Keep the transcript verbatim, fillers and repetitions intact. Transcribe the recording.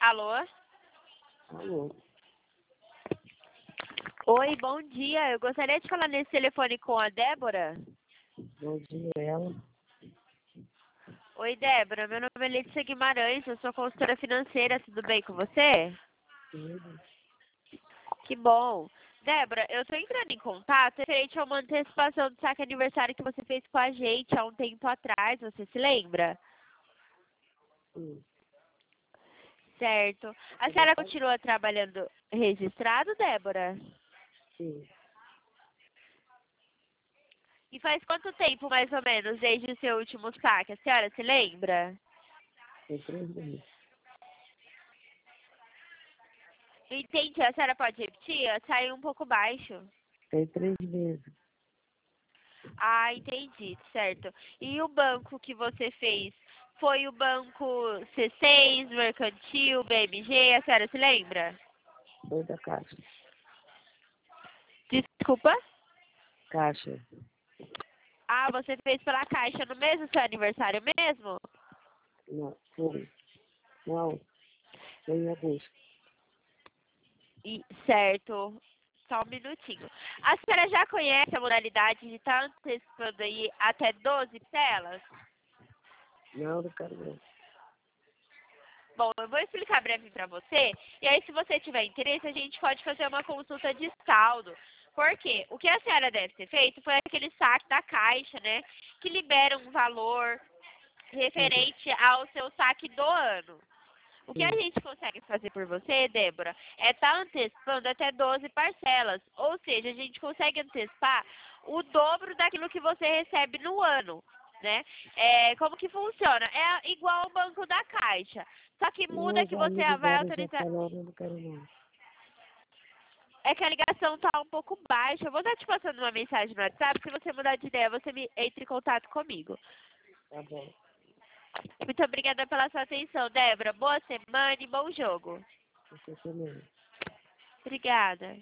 Alô? Alô? Oi, bom dia. Eu gostaria de falar nesse telefone com a Débora. Bom dia, ela. Oi, Débora. Meu nome é Letícia Guimarães. Eu sou consultora financeira. Tudo bem com você? Tudo. Que bom. Débora, eu estou entrando em contato referente a uma antecipação do saque aniversário que você fez com a gente há um tempo atrás. Você se lembra? Sim. Certo. A senhora continua trabalhando registrado, Débora? Sim. E faz quanto tempo, mais ou menos, desde o seu último saque? A senhora se lembra? Tem três meses. Entendi. A senhora pode repetir? Saiu um pouco baixo. Tem três meses. Ah, entendi. Certo. E o banco que você fez? Foi o banco C seis, Mercantil, B M G? A senhora se lembra? Foi da Caixa. Desculpa? Caixa. Ah, você fez pela Caixa no mesmo seu aniversário mesmo? Não, foi. Não, foi em agosto. E, certo. Só um minutinho. A senhora já conhece a modalidade de estar antecipando aí até doze telas? Não, não quero não. Bom, eu vou explicar breve para você, e aí se você tiver interesse, a gente pode fazer uma consulta de saldo. Por quê? O que a senhora deve ter feito foi aquele saque da Caixa, né, que libera um valor referente ao seu saque do ano. O que a Sim. gente consegue fazer por você, Débora, é estar antecipando até doze parcelas. Ou seja, a gente consegue antecipar o dobro daquilo que você recebe no ano, né? É, como que funciona? É igual ao banco da Caixa. Só que Não, muda os que você amigos vai dela já autorizar. falaram, eu não quero não. É que a ligação tá um pouco baixa. Eu vou estar te passando uma mensagem no WhatsApp. Se você mudar de ideia, você me entre em contato comigo. Tá bom. Muito obrigada pela sua atenção, Débora. Boa semana e bom jogo. Você também. Obrigada.